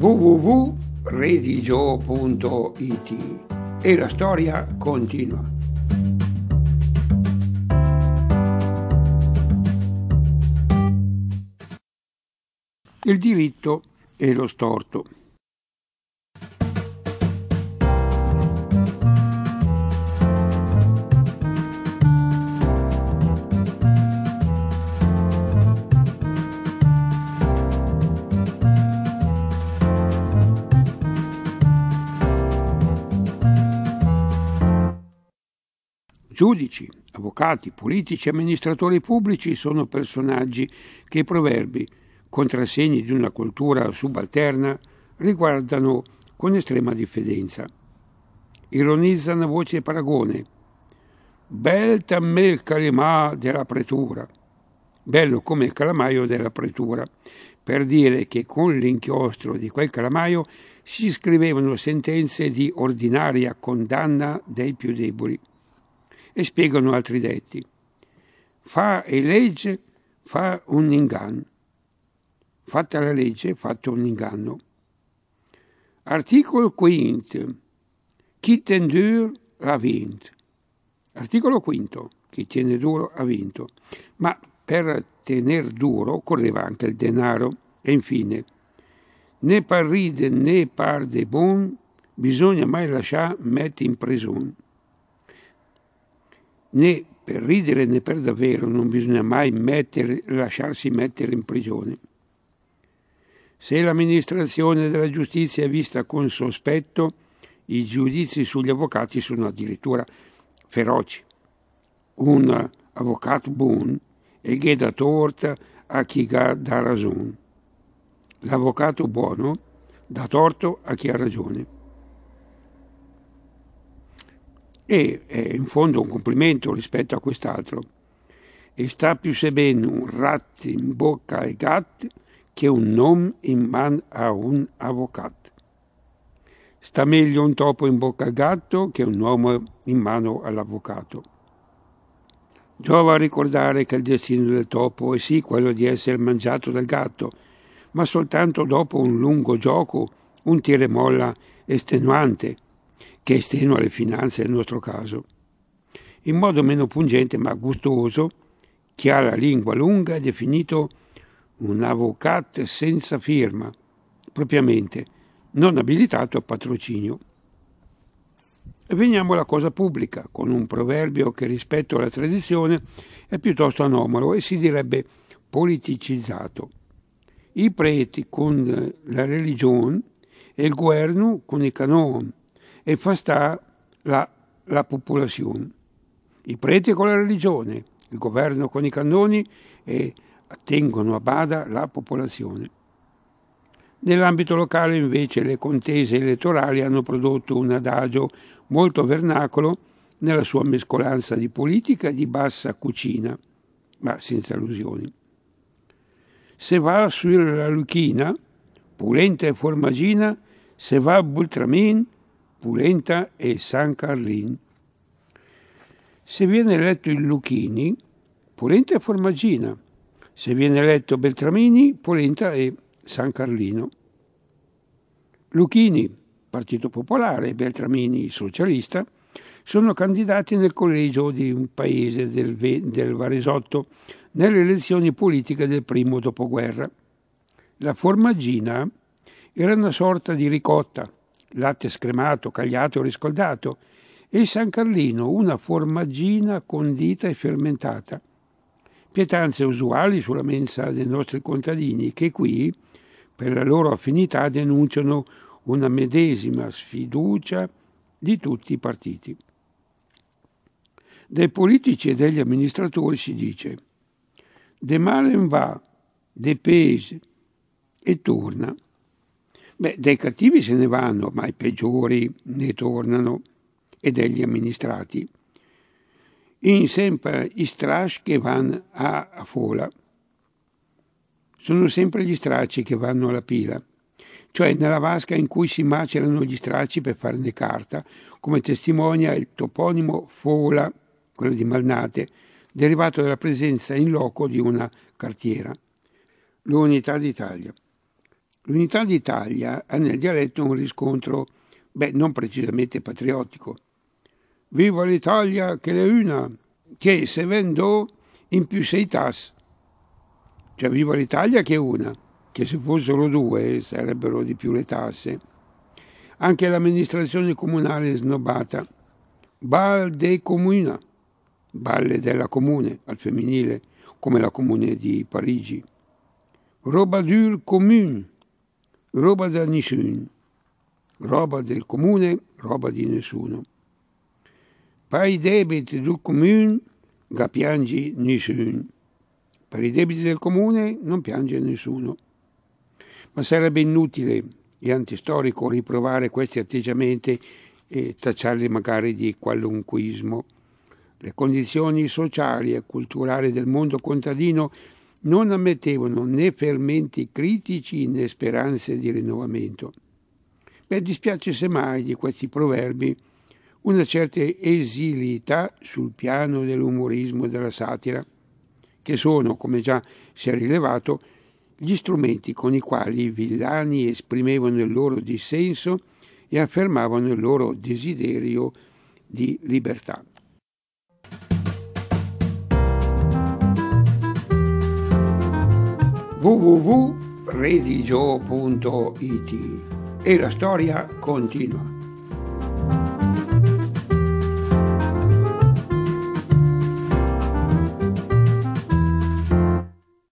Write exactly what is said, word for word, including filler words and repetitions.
w w w punto redigio punto i t e la storia continua. Il diritto e lo storto. Giudici, avvocati, politici e amministratori pubblici sono personaggi che i proverbi, contrassegni di una cultura subalterna, riguardano con estrema diffidenza. Ironizzano a voce paragone. Bel tammè il calimà della pretura. Bello come il calamaio della pretura, per dire che con l'inchiostro di quel calamaio si scrivevano sentenze di ordinaria condanna dei più deboli. E spiegano altri detti. Fa e legge, fa un inganno. Fatta la legge, fatto un inganno. Articolo quinto. Chi ten dur ha vinto. Articolo quinto. Chi tiene duro ha vinto. Ma per tener duro occorreva anche il denaro. E infine, né par ride né par de bon, bisogna mai lasciar metti in prigione. Né per ridere né per davvero non bisogna mai mettere, lasciarsi mettere in prigione. Se l'amministrazione della giustizia è vista con sospetto, i giudizi sugli avvocati sono addirittura feroci. Un avvocato buon e che dà torta a chi dà ragione. L'avvocato buono dà torto a chi ha ragione. E è in fondo un complimento rispetto a quest'altro. E sta più se bene un rat in bocca ai gatti che un nom in man a un avvocato. Sta meglio un topo in bocca al gatto che un uomo in mano all'avvocato. Giova a ricordare che il destino del topo è sì quello di essere mangiato dal gatto, ma soltanto dopo un lungo gioco, un tira e molla estenuante, che estenua le finanze nel nostro caso. In modo meno pungente ma gustoso, chi ha la lingua lunga è definito un avvocato senza firma, propriamente non abilitato a patrocinio. E veniamo alla cosa pubblica, con un proverbio che rispetto alla tradizione è piuttosto anomalo e si direbbe politicizzato. I preti con la religione e il governo con i canoni e fa sta la, la popolazione. I preti con la religione, il governo con i cannoni e tengono a bada la popolazione. Nell'ambito locale invece le contese elettorali hanno prodotto un adagio molto vernacolo nella sua mescolanza di politica e di bassa cucina, ma senza allusioni. Se va sulla Luchina, pulenta e formagina, se va a Bultramin, pulenta e San Carlin. Se viene eletto il Luchini, polenta e formaggina. Se viene eletto Beltramini, polenta e San Carlino. Luchini, Partito Popolare, e Beltramini, socialista, sono candidati nel collegio di un paese del, del Varesotto nelle elezioni politiche del primo dopoguerra. La formaggina era una sorta di ricotta, latte scremato, cagliato e riscaldato, e il San Carlino una formaggina condita e fermentata. Pietanze usuali sulla mensa dei nostri contadini che qui, per la loro affinità, denunciano una medesima sfiducia di tutti i partiti. Dai politici e degli amministratori si dice de male in va, de pese e torna. Beh, dai cattivi se ne vanno, ma i peggiori ne tornano, e degli amministrati. In sempre i strasci che vanno a, a fola. Sono sempre gli stracci che vanno alla pila, cioè nella vasca in cui si macerano gli stracci per farne carta, come testimonia il toponimo fola, quello di Malnate, derivato dalla presenza in loco di una cartiera. L'Unità d'Italia. L'unità d'Italia ha nel dialetto un riscontro, beh, non precisamente patriottico. Viva l'Italia che è una, che se vendo in più sei tas. Cioè viva l'Italia che è una, che se fossero due sarebbero di più le tasse. Anche l'amministrazione comunale è snobbata. Bal de Comuna, Balle della Comune, al femminile, come la Comune di Parigi. Roba dur Comune, roba da nessuno. Roba del comune, roba di nessuno. Per i debiti del comune, ga piangi nessuno. Per i debiti del comune non piange nessuno. Ma sarebbe inutile e antistorico riprovare questi atteggiamenti e tacciarli magari di qualunquismo. Le condizioni sociali e culturali del mondo contadino non ammettevano né fermenti critici né speranze di rinnovamento. Beh, dispiace semmai di questi proverbi una certa esilità sul piano dell'umorismo e della satira, che sono, come già si è rilevato, gli strumenti con i quali i villani esprimevano il loro dissenso e affermavano il loro desiderio di libertà. w w w punto redigio punto it E la storia continua.